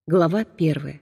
Глава 1.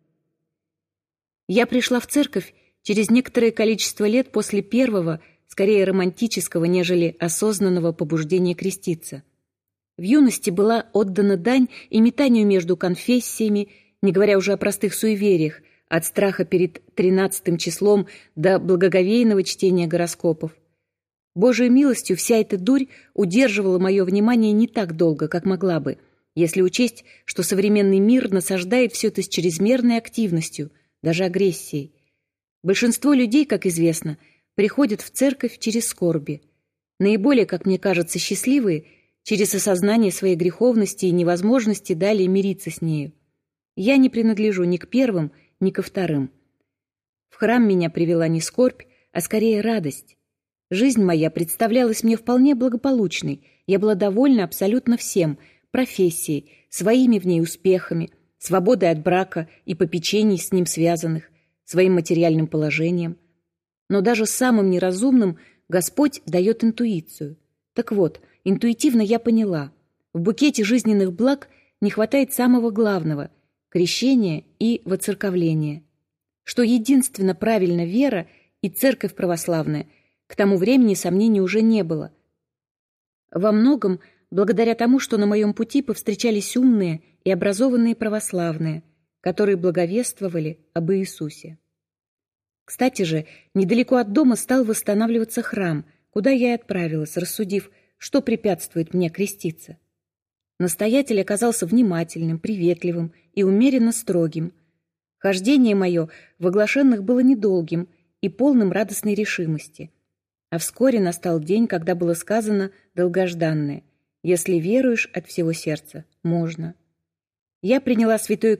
Я пришла в церковь через некоторое количество лет после первого, скорее романтического, нежели осознанного побуждения креститься. В юности была отдана дань и метанию между конфессиями, не говоря уже о простых суевериях, от страха перед 13 числом до благоговейного чтения гороскопов. Божией милостью вся эта дурь удерживала мое внимание не так долго, как могла бы, если учесть, что современный мир насаждает все это с чрезмерной активностью, даже агрессией. Большинство людей, как известно, приходят в церковь через скорби. Наиболее, как мне кажется, счастливые – через осознание своей греховности и невозможности далее мириться с нею. Я не принадлежу ни к первым, ни ко вторым. В храм меня привела не скорбь, а скорее радость. Жизнь моя представлялась мне вполне благополучной, я была довольна абсолютно всем – профессией, своими в ней успехами, свободой от брака и попечений с ним связанных, своим материальным положением. Но даже самым неразумным Господь дает интуицию. Так вот, интуитивно я поняла, в букете жизненных благ не хватает самого главного – крещения и воцерковления. Что единственно правильно вера и церковь православная, к тому времени сомнений уже не было. Во многом благодаря тому, что на моем пути повстречались умные и образованные православные, которые благовествовали об Иисусе. Кстати же, недалеко от дома стал восстанавливаться храм, куда я и отправилась, рассудив, что препятствует мне креститься. Настоятель оказался внимательным, приветливым и умеренно строгим. Хождение мое в оглашенных было недолгим и полным радостной решимости. А вскоре настал день, когда было сказано долгожданное: «Если веруешь от всего сердца, можно». Я приняла святое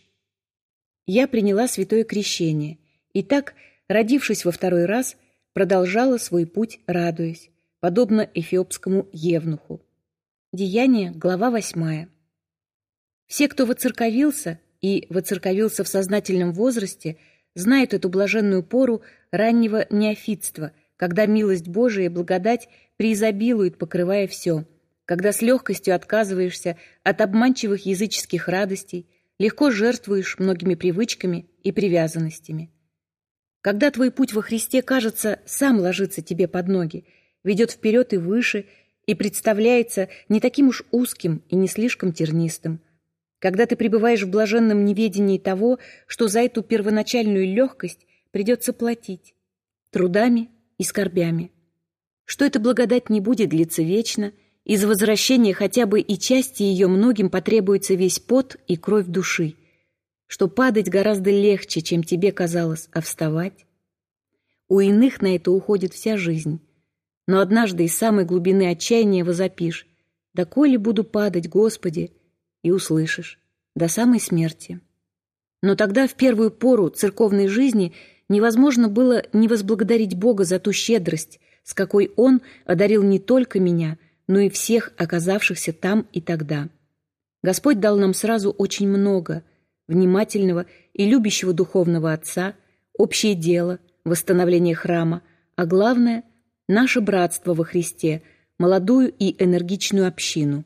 крещение, и так, родившись во второй раз, продолжала свой путь, радуясь, подобно эфиопскому евнуху. Деяния, глава 8. Все, кто воцерковился и воцерковился в сознательном возрасте, знают эту блаженную пору раннего неофитства, когда милость Божия и благодать преизобилует, покрывая все, когда с легкостью отказываешься от обманчивых языческих радостей, легко жертвуешь многими привычками и привязанностями. Когда твой путь во Христе, кажется, сам ложится тебе под ноги, ведет вперед и выше, и представляется не таким уж узким и не слишком тернистым. Когда ты пребываешь в блаженном неведении того, что за эту первоначальную легкость придется платить трудами и скорбями. Что эта благодать не будет длиться вечно, и за возвращение хотя бы и части ее многим потребуется весь пот и кровь души, что падать гораздо легче, чем тебе казалось, а вставать. У иных на это уходит вся жизнь, но однажды из самой глубины отчаяния возопишь: «Доколе буду падать, Господи?» и услышишь: «До самой смерти». Но тогда, в первую пору церковной жизни, невозможно было не возблагодарить Бога за ту щедрость, с какой Он одарил не только меня, но и всех оказавшихся там и тогда. Господь дал нам сразу очень много: внимательного и любящего духовного отца, общее дело, восстановление храма, а главное — наше братство во Христе, молодую и энергичную общину.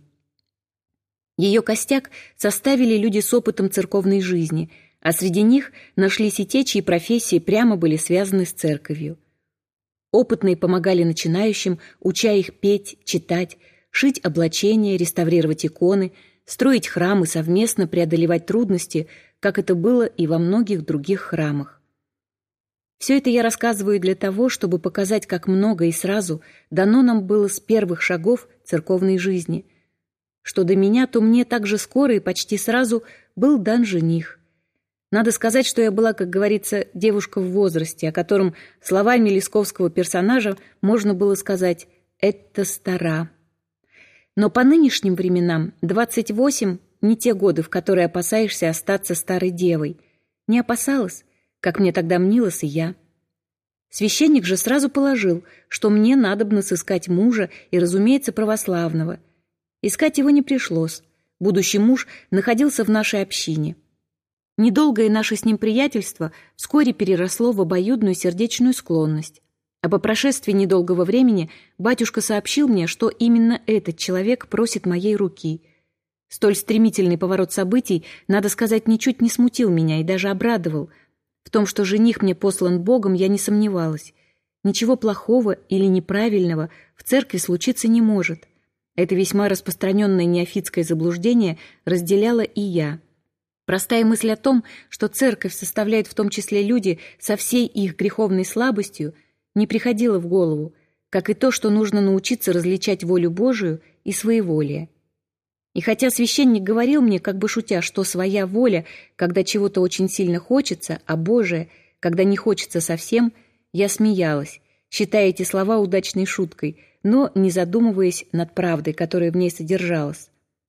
Ее костяк составили люди с опытом церковной жизни, а среди них нашлись и те, чьи профессии прямо были связаны с церковью. Опытные помогали начинающим, уча их петь, читать, шить облачения, реставрировать иконы, строить храмы, совместно преодолевать трудности, как это было и во многих других храмах. Все это я рассказываю для того, чтобы показать, как много и сразу дано нам было с первых шагов церковной жизни. Что до меня, то мне так же скоро и почти сразу был дан жених. Надо сказать, что я была, как говорится, девушка в возрасте, о котором словами лесковского персонажа можно было сказать «это стара». Но по нынешним временам 28 — не те годы, в которые опасаешься остаться старой девой. Не опасалась, как мне тогда мнилось и я. Священник же сразу положил, что мне надобно сыскать мужа и, разумеется, православного. Искать его не пришлось. Будущий муж находился в нашей общине. Недолгое наше с ним приятельство вскоре переросло в обоюдную сердечную склонность. А по прошествии недолгого времени батюшка сообщил мне, что именно этот человек просит моей руки. Столь стремительный поворот событий, надо сказать, ничуть не смутил меня и даже обрадовал. В том, что жених мне послан Богом, я не сомневалась. Ничего плохого или неправильного в церкви случиться не может. Это весьма распространенное неофитское заблуждение разделяла и я. Простая мысль о том, что церковь составляет в том числе люди со всей их греховной слабостью, не приходила в голову, как и то, что нужно научиться различать волю Божию и своеволие. И хотя священник говорил мне, как бы шутя, что своя воля, когда чего-то очень сильно хочется, а Божия, когда не хочется совсем, я смеялась, считая эти слова удачной шуткой, но не задумываясь над правдой, которая в ней содержалась.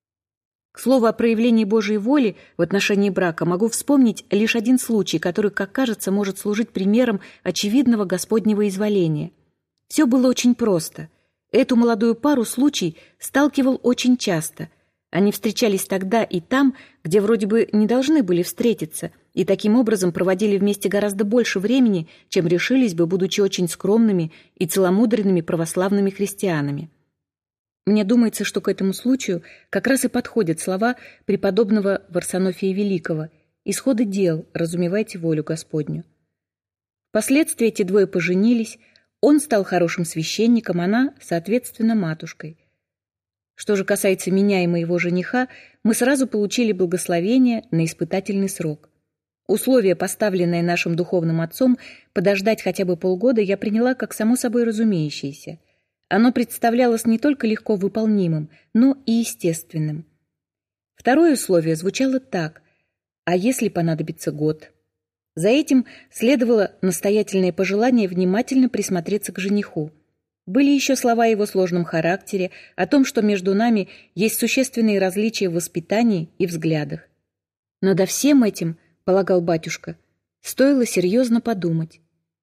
К слову о проявлении Божьей воли в отношении брака могу вспомнить лишь один случай, который, как кажется, может служить примером очевидного Господнего изволения. Все было очень просто. Эту молодую пару случай сталкивал очень часто. Они встречались тогда и там, где вроде бы не должны были встретиться, и таким образом проводили вместе гораздо больше времени, чем решились бы, будучи очень скромными и целомудренными православными христианами. Мне думается, что к этому случаю как раз и подходят слова преподобного Варсонофия Великого: «Исходы дел, разумевайте волю Господню». Впоследствии эти двое поженились, он стал хорошим священником, она, соответственно, матушкой. Что же касается меня и моего жениха, мы сразу получили благословение на испытательный срок. Условие, поставленное нашим духовным отцом, подождать хотя бы полгода, я приняла как само собой разумеющееся. Оно представлялось не только легко выполнимым, но и естественным. Второе условие звучало так: «А если понадобится год?» За этим следовало настоятельное пожелание внимательно присмотреться к жениху. Были еще слова о его сложном характере, о том, что между нами есть существенные различия в воспитании и взглядах. Надо всем этим, полагал батюшка, стоило серьезно подумать.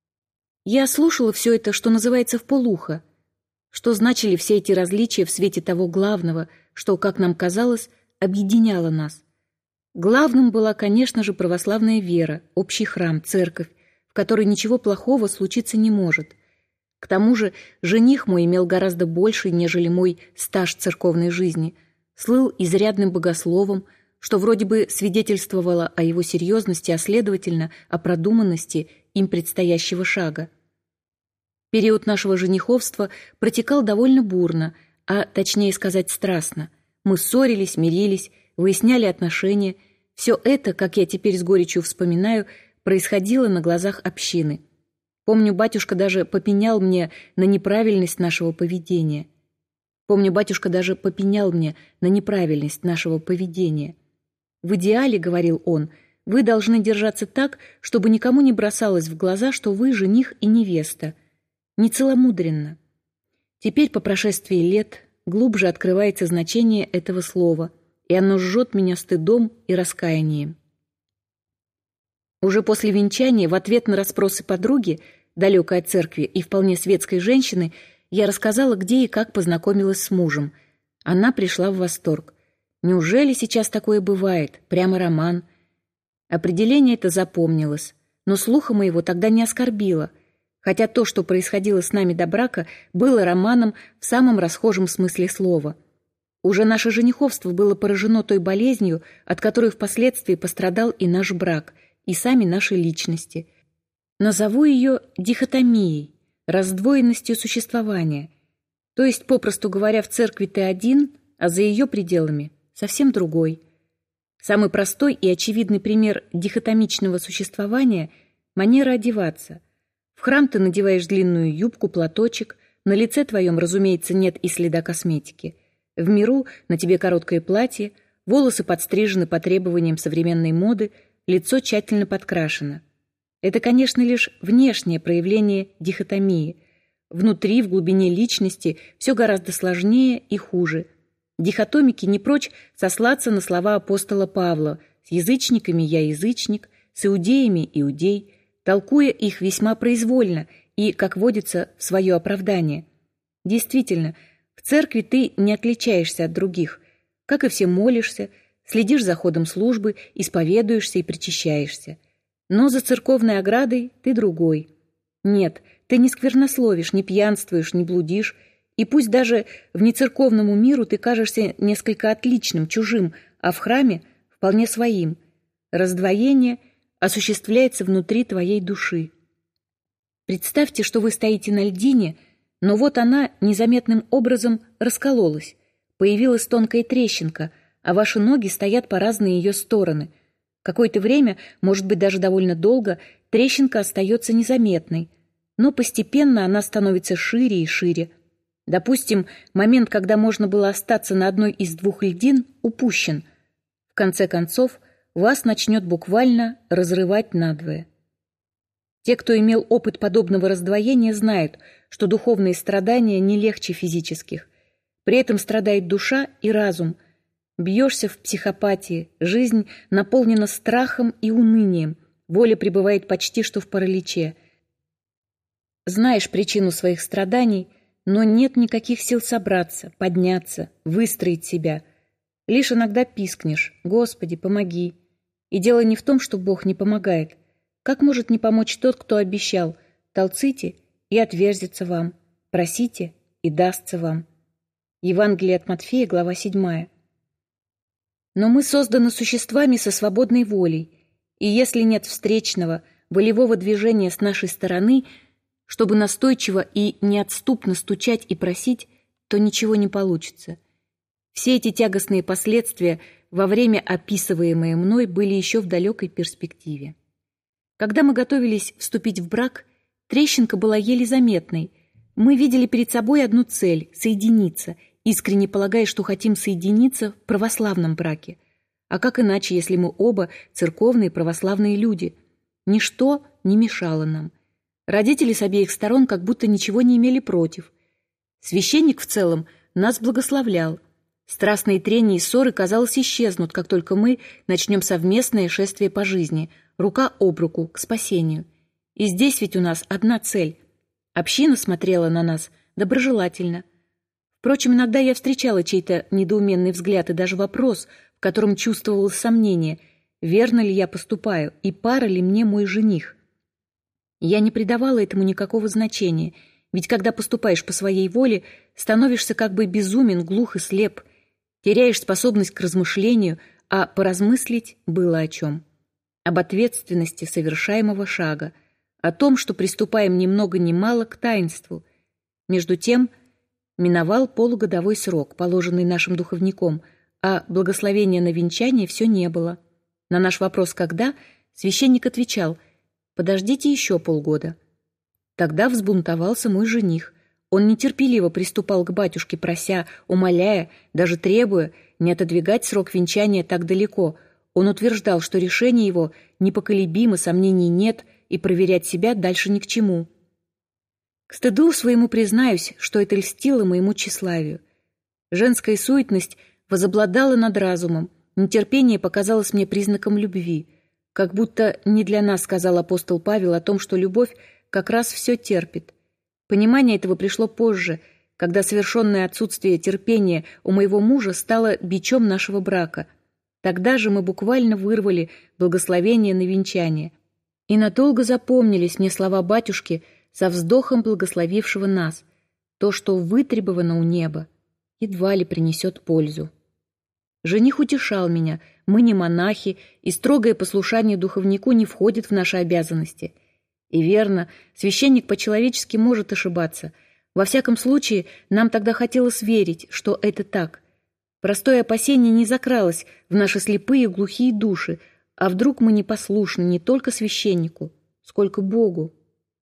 Я слушала все это, что называется, вполуха. Что значили все эти различия в свете того главного, что, как нам казалось, объединяло нас? Главным была, конечно же, православная вера, общий храм, церковь, в которой ничего плохого случиться не может. К тому же жених мой имел гораздо больше, нежели мой стаж церковной жизни, слыл изрядным богословом, что вроде бы свидетельствовало о его серьезности, а следовательно, о продуманности им предстоящего шага. Период нашего жениховства протекал довольно бурно, а точнее сказать страстно. Мы ссорились, мирились, выясняли отношения. Все это, как я теперь с горечью вспоминаю, происходило на глазах общины. Помню, батюшка даже попенял мне на неправильность нашего поведения. В идеале, говорил он, вы должны держаться так, чтобы никому не бросалось в глаза, что вы жених и невеста. Нецеломудренно. Теперь, по прошествии лет, глубже открывается значение этого слова, и оно жжет меня стыдом и раскаянием. Уже после венчания, в ответ на расспросы подруги, далекой от церкви и вполне светской женщины, я рассказала, где и как познакомилась с мужем. Она пришла в восторг. Неужели сейчас такое бывает? Прямо роман. Определение это запомнилось, но слуха моего тогда не оскорбило, хотя то, что происходило с нами до брака, было романом в самом расхожем смысле слова. Уже наше жениховство было поражено той болезнью, от которой впоследствии пострадал и наш брак, и сами наши личности. Назову ее дихотомией, раздвоенностью существования. То есть, попросту говоря, в церкви ты один, а за ее пределами совсем другой. Самый простой и очевидный пример дихотомичного существования – манера одеваться. В храм ты надеваешь длинную юбку, платочек, на лице твоем, разумеется, нет и следа косметики. В миру на тебе короткое платье, волосы подстрижены по требованиям современной моды, лицо тщательно подкрашено. Это, конечно, лишь внешнее проявление дихотомии. Внутри, в глубине личности, все гораздо сложнее и хуже. Дихотомики не прочь сослаться на слова апостола Павла: «С язычниками я язычник, с иудеями иудей», толкуя их весьма произвольно и, как водится, в свое оправдание. Действительно, в церкви ты не отличаешься от других. Как и все, молишься, следишь за ходом службы, исповедуешься и причащаешься. Но за церковной оградой ты другой. Нет, ты не сквернословишь, не пьянствуешь, не блудишь, И пусть даже в нецерковному миру ты кажешься несколько отличным, чужим, а в храме вполне своим. Раздвоение осуществляется внутри твоей души. Представьте, что вы стоите на льдине, но вот она незаметным образом раскололась. Появилась тонкая трещинка, а ваши ноги стоят по разные ее стороны. Какое-то время, может быть, даже довольно долго, трещинка остается незаметной, но постепенно она становится шире и шире. Допустим, момент, когда можно было остаться на одной из двух льдин, упущен. В конце концов, вас начнет буквально разрывать надвое. Те, кто имел опыт подобного раздвоения, знают, что духовные страдания не легче физических. При этом страдает душа и разум. Бьешься в психопатии, жизнь наполнена страхом и унынием, воля пребывает почти что в параличе. Знаешь причину своих страданий, но нет никаких сил собраться, подняться, выстроить себя. Лишь иногда пискнешь: «Господи, помоги!» И дело не в том, что Бог не помогает. Как может не помочь тот, кто обещал: «Толците, и отверзится вам, просите, и дастся вам». Евангелие от Матфея, глава 7. Но мы созданы существами со свободной волей, и если нет встречного, волевого движения с нашей стороны, чтобы настойчиво и неотступно стучать и просить, то ничего не получится. Все эти тягостные последствия, во время описываемые мной, были еще в далекой перспективе. Когда мы готовились вступить в брак, трещинка была еле заметной. Мы видели перед собой одну цель — соединиться, искренне полагая, что хотим соединиться в православном браке. А как иначе, если мы оба церковные православные люди? Ничто не мешало нам. Родители с обеих сторон как будто ничего не имели против. Священник в целом нас благословлял. Страстные трения и ссоры, казалось, исчезнут, как только мы начнем совместное шествие по жизни, рука об руку, к спасению. И здесь ведь у нас одна цель. Община смотрела на нас доброжелательно. Впрочем, иногда я встречала чей-то недоуменный взгляд и даже вопрос, в котором чувствовалось сомнение, верно ли я поступаю и пара ли мне мой жених. Я не придавала этому никакого значения, ведь когда поступаешь по своей воле, становишься как бы безумен, глух и слеп, теряешь способность к размышлению, а поразмыслить было о чем. Об ответственности совершаемого шага, о том, что приступаем ни много ни мало к таинству. Между тем миновал полугодовой срок, положенный нашим духовником, а благословения на венчание все не было. На наш вопрос «когда?» священник отвечал: «Подождите еще полгода». Тогда взбунтовался мой жених. Он нетерпеливо приступал к батюшке, прося, умоляя, даже требуя не отодвигать срок венчания так далеко. Он утверждал, что решение его непоколебимо, сомнений нет, и проверять себя дальше ни к чему. К стыду своему признаюсь, что это льстило моему тщеславию. Женская суетность возобладала над разумом, нетерпение показалось мне признаком любви. Как будто не для нас сказал апостол Павел о том, что любовь как раз все терпит. Понимание этого пришло позже, когда совершенное отсутствие терпения у моего мужа стало бичом нашего брака. Тогда же мы буквально вырвали благословение на венчание. И надолго запомнились мне слова батюшки со вздохом благословившего нас: то, что вытребовано у неба, едва ли принесет пользу. Жених утешал меня: мы не монахи, и строгое послушание духовнику не входит в наши обязанности. И верно, священник по-человечески может ошибаться. Во всяком случае, нам тогда хотелось верить, что это так. Простое опасение не закралось в наши слепые глухие души, а вдруг мы непослушны не только священнику, сколько Богу.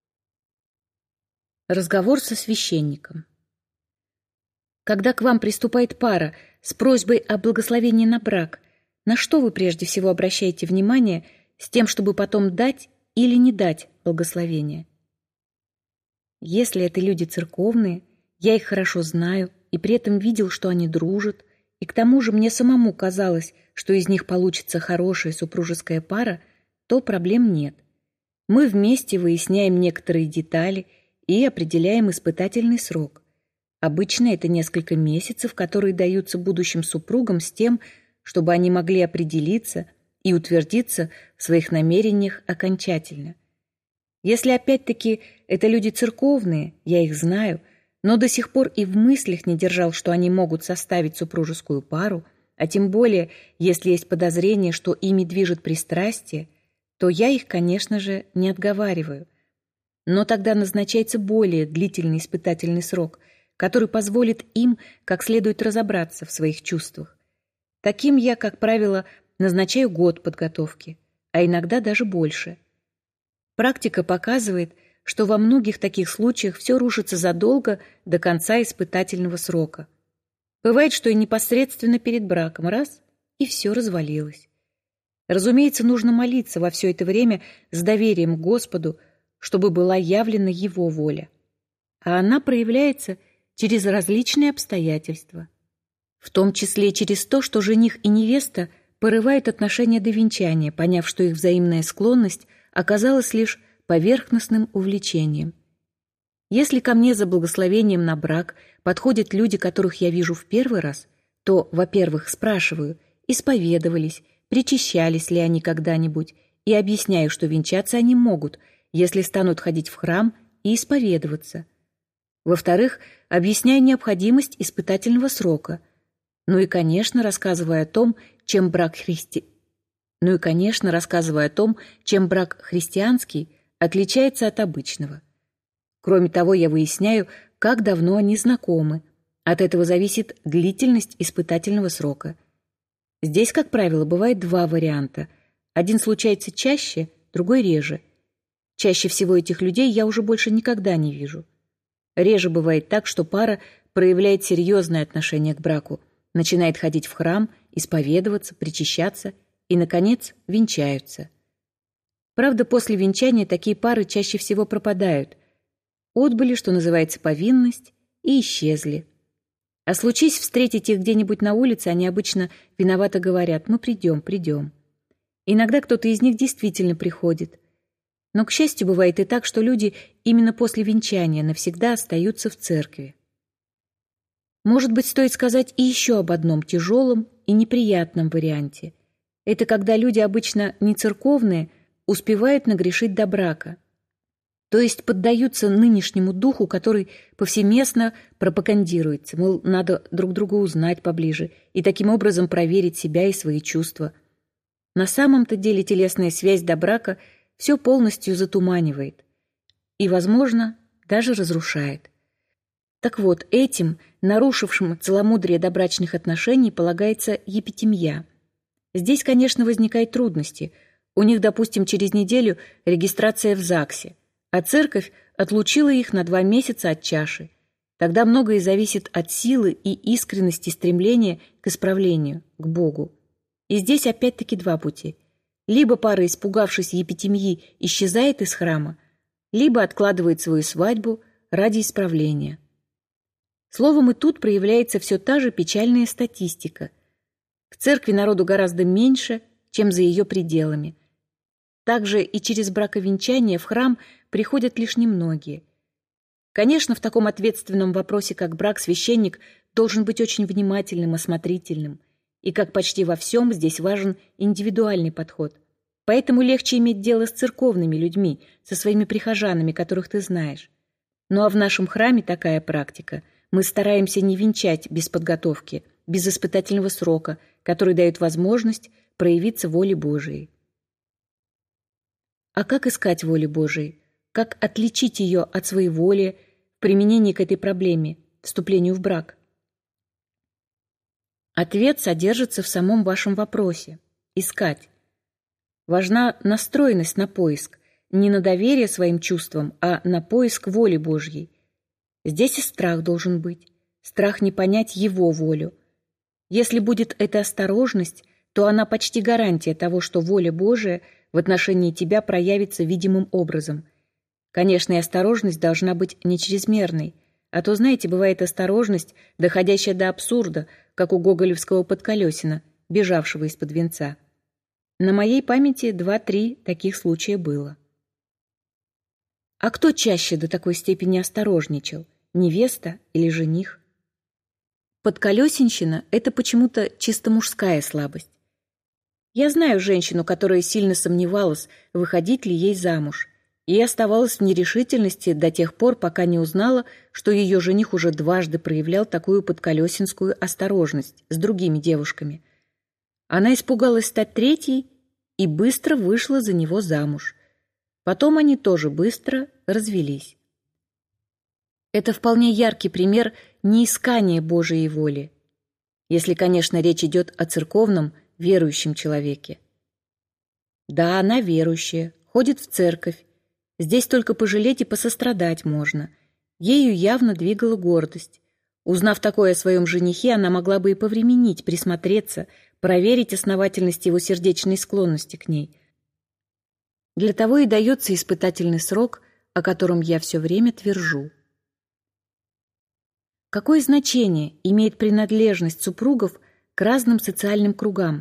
Разговор со священником. Когда к вам приступает пара с просьбой о благословении на брак, на что вы прежде всего обращаете внимание с тем, чтобы потом дать или не дать благословение? Если это люди церковные, я их хорошо знаю и при этом видел, что они дружат, и к тому же мне самому казалось, что из них получится хорошая супружеская пара, то проблем нет. Мы вместе выясняем некоторые детали и определяем испытательный срок. Обычно это несколько месяцев, которые даются будущим супругам с тем, чтобы они могли определиться и утвердиться в своих намерениях окончательно. Если опять-таки это люди церковные, я их знаю, но до сих пор и в мыслях не держал, что они могут составить супружескую пару, а тем более, если есть подозрение, что ими движет пристрастие, то я их, конечно же, не отговариваю. Но тогда назначается более длительный испытательный срок, который позволит им как следует разобраться в своих чувствах. Таким я, как правило, назначаю год подготовки, а иногда даже больше. Практика показывает, что во многих таких случаях все рушится задолго до конца испытательного срока. Бывает, что и непосредственно перед браком раз — и все развалилось. Разумеется, нужно молиться во все это время с доверием к Господу, чтобы была явлена Его воля. А она проявляется через различные обстоятельства, в том числе через то, что жених и невеста порывают отношения до венчания, поняв, что их взаимная склонность оказалась лишь поверхностным увлечением. Если ко мне за благословением на брак подходят люди, которых я вижу в первый раз, то, во-первых, спрашиваю, исповедовались, причащались ли они когда-нибудь, и объясняю, что венчаться они могут, если станут ходить в храм и исповедоваться. Во-вторых, объясняю необходимость испытательного срока. Ну и, конечно, рассказывая о том, чем брак христианский отличается от обычного. Кроме того, я выясняю, как давно они знакомы. От этого зависит длительность испытательного срока. Здесь, как правило, бывает два варианта. Один случается чаще, другой реже. Чаще всего этих людей я уже больше никогда не вижу. Реже бывает так, что пара проявляет серьезное отношение к браку, начинает ходить в храм, исповедоваться, причащаться и, наконец, венчаются. Правда, после венчания такие пары чаще всего пропадают. Отбыли, что называется, повинность, и исчезли. А случись встретить их где-нибудь на улице, они обычно виновато говорят: «Мы придем». Иногда кто-то из них действительно приходит. Но, к счастью, бывает и так, что люди именно после венчания навсегда остаются в церкви. Может быть, стоит сказать и еще об одном тяжелом и неприятном варианте. Это когда люди, обычно не церковные, успевают нагрешить до брака. То есть поддаются нынешнему духу, который повсеместно пропагандируется, мол, надо друг друга узнать поближе и таким образом проверить себя и свои чувства. На самом-то деле телесная связь до брака все полностью затуманивает и, возможно, даже разрушает. Так вот, этим, нарушившим целомудрие добрачных отношений, полагается епитемья. Здесь, конечно, возникают трудности. У них, допустим, через неделю регистрация в ЗАГСе, а церковь отлучила их на 2 месяца от чаши. Тогда многое зависит от силы и искренности стремления к исправлению, к Богу. И здесь опять-таки 2 пути. Либо пара, испугавшись епитемьи, исчезает из храма, либо откладывает свою свадьбу ради исправления. Словом, и тут проявляется все та же печальная статистика. В церкви народу гораздо меньше, чем за ее пределами. Также и через браковенчание в храм приходят лишь немногие. Конечно, в таком ответственном вопросе, как брак, священник должен быть очень внимательным, осмотрительным. И как почти во всем, здесь важен индивидуальный подход. Поэтому легче иметь дело с церковными людьми, со своими прихожанами, которых ты знаешь. Ну а в нашем храме такая практика. Мы стараемся не венчать без подготовки, без испытательного срока, который дает возможность проявиться воле Божией. А как искать волю Божией? Как отличить ее от своеволия в применении к этой проблеме, вступлению в брак? Ответ содержится в самом вашем вопросе. Искать. Важна настроенность на поиск, не на доверие своим чувствам, а на поиск воли Божьей. Здесь и страх должен быть. Страх не понять Его волю. Если будет эта осторожность, то она почти гарантия того, что воля Божия в отношении тебя проявится видимым образом. Конечно, и осторожность должна быть не чрезмерной, а то, знаете, бывает осторожность, доходящая до абсурда, как у гоголевского Подколесина, бежавшего из-под венца. На моей памяти 2-3 таких случая было. А кто чаще до такой степени осторожничал, невеста или жених? Подколесенщина — это почему-то чисто мужская слабость. Я знаю женщину, которая сильно сомневалась, выходить ли ей замуж, и оставалась в нерешительности до тех пор, пока не узнала, что ее жених уже дважды проявлял такую подколесинскую осторожность с другими девушками. Она испугалась стать третьей и быстро вышла за него замуж. Потом они тоже быстро развелись. Это вполне яркий пример неискания Божией воли, если, конечно, речь идет о церковном, верующем человеке. Да, она верующая, ходит в церковь. Здесь только пожалеть и посострадать можно. Ею явно двигала гордость. Узнав такое о своем женихе, она могла бы и повременить, присмотреться, проверить основательность его сердечной склонности к ней. Для того и дается испытательный срок, о котором я все время твержу. Какое значение имеет принадлежность супругов к разным социальным кругам?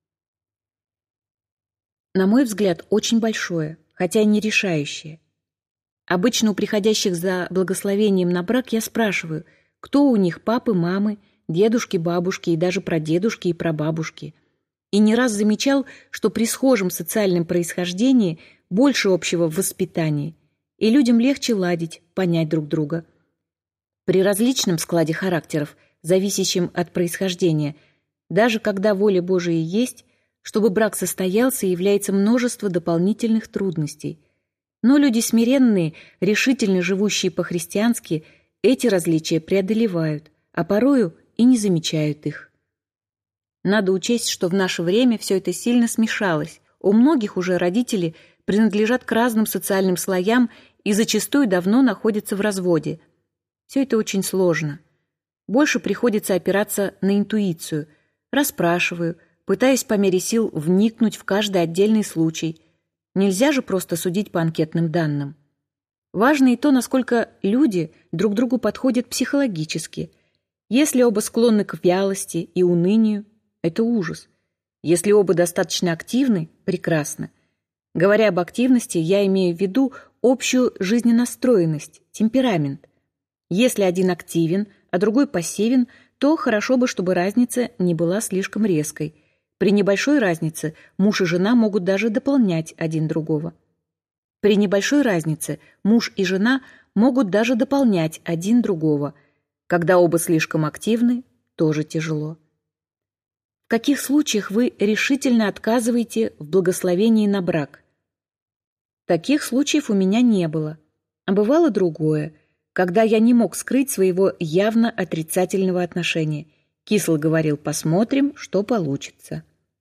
На мой взгляд, очень большое, хотя и не решающее. Обычно у приходящих за благословением на брак я спрашиваю, кто у них папы, мамы, дедушки, бабушки и даже прадедушки и прабабушки. И не раз замечал, что при схожем социальном происхождении больше общего в воспитании, и людям легче ладить, понять друг друга. При различном складе характеров, зависящем от происхождения, даже когда воля Божия есть, чтобы брак состоялся, является множество дополнительных трудностей. Но люди смиренные, решительно живущие по-христиански, эти различия преодолевают, а порою и не замечают их. Надо учесть, что в наше время все это сильно смешалось. У многих уже родители принадлежат к разным социальным слоям и зачастую давно находятся в разводе. Все это очень сложно. Больше приходится опираться на интуицию. Расспрашиваю, пытаясь по мере сил вникнуть в каждый отдельный случай. Нельзя же просто судить по анкетным данным. Важно и то, насколько люди друг другу подходят психологически. Если оба склонны к вялости и унынию, это ужас. Если оба достаточно активны, прекрасно. Говоря об активности, я имею в виду общую жизненастроенность, темперамент. Если один активен, а другой пассивен, то хорошо бы, чтобы разница не была слишком резкой. При небольшой разнице муж и жена могут даже дополнять один другого. При небольшой разнице муж и жена могут даже дополнять один другого. Когда оба слишком активны, тоже тяжело. В каких случаях вы решительно отказываете в благословении на брак? Таких случаев у меня не было. А бывало другое, когда я не мог скрыть своего явно отрицательного отношения. Кисло говорил: посмотрим, что получится.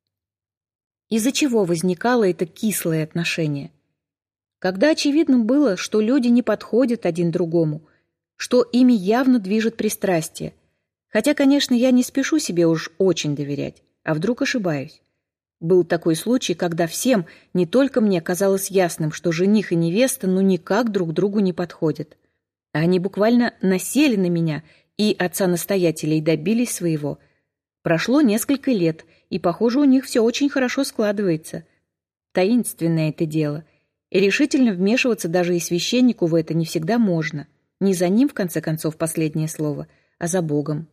Из-за чего возникало это кислое отношение? Когда очевидно было, что люди не подходят один другому, что ими явно движет пристрастие. Хотя, конечно, я не спешу себе уж очень доверять, а вдруг ошибаюсь. Был такой случай, когда всем, не только мне, казалось ясным, что жених и невеста ну никак друг другу не подходят. А они буквально насели на меня и отца-настоятеля и добились своего. Прошло несколько лет, и, похоже, у них все очень хорошо складывается. Таинственное это дело. И решительно вмешиваться даже и священнику в это не всегда можно. Не за ним, в конце концов, последнее слово, а за Богом.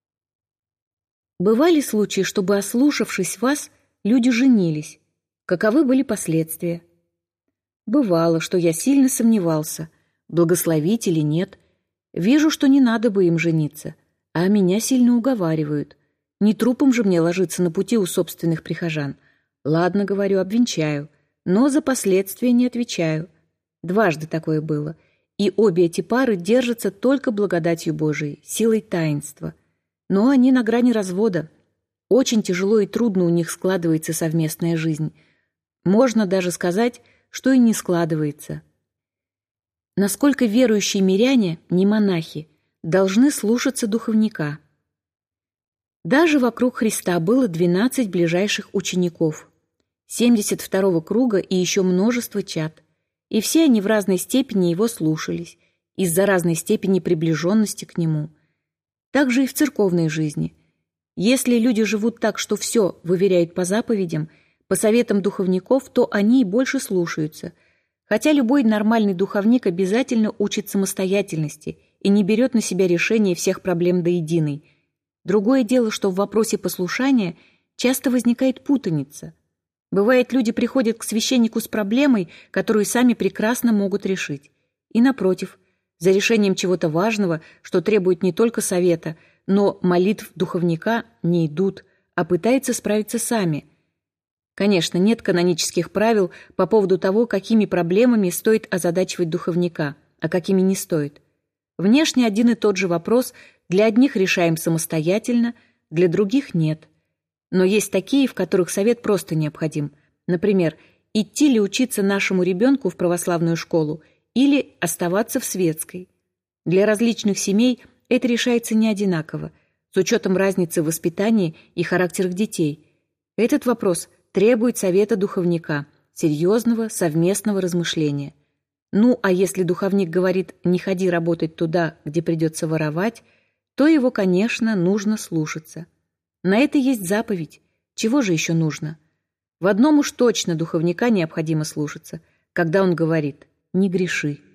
Бывали случаи, чтобы, ослушавшись вас, люди женились. Каковы были последствия? Бывало, что я сильно сомневался, благословить или нет. Вижу, что не надо бы им жениться, а меня сильно уговаривают. Не трупом же мне ложиться на пути у собственных прихожан. Ладно, говорю, обвенчаю, но за последствия не отвечаю. Дважды такое было, и обе эти пары держатся только благодатью Божией, силой таинства. Но они на грани развода. Очень тяжело и трудно у них складывается совместная жизнь. Можно даже сказать, что и не складывается. Насколько верующие миряне, не монахи, должны слушаться духовника. Даже вокруг Христа было 12 ближайших учеников, 72-го круга и еще множество чад. И все они в разной степени его слушались, из-за разной степени приближенности к нему. Так же и в церковной жизни. Если люди живут так, что все выверяют по заповедям, по советам духовников, то они и больше слушаются. Хотя любой нормальный духовник обязательно учит самостоятельности и не берет на себя решение всех проблем до единой. Другое дело, что в вопросе послушания часто возникает путаница. Бывает, люди приходят к священнику с проблемой, которую сами прекрасно могут решить. И напротив, за решением чего-то важного, что требует не только совета, но молитв духовника, не идут, а пытаются справиться сами. Конечно, нет канонических правил по поводу того, какими проблемами стоит озадачивать духовника, а какими не стоит. Внешне один и тот же вопрос для одних решаем самостоятельно, для других нет. Но есть такие, в которых совет просто необходим. Например, идти ли учиться нашему ребенку в православную школу или оставаться в светской. Для различных семей это решается не одинаково, с учетом разницы в воспитании и характерах детей. Этот вопрос требует совета духовника, серьезного совместного размышления. Ну, а если духовник говорит «не ходи работать туда, где придется воровать», то его, конечно, нужно слушаться. На это есть заповедь. Чего же еще нужно? В одном уж точно духовника необходимо слушаться, когда он говорит «не греши».